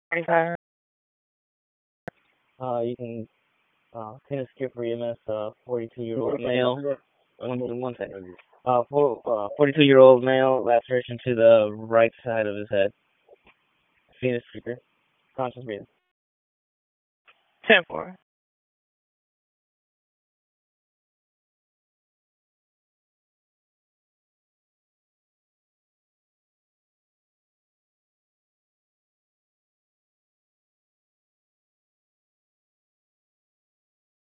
45. You can tennis skip for EMS, 42-year-old male. One second. 42-year-old male, laceration to the right side of his head. Venous speaker. Conscious breathing. 10-4.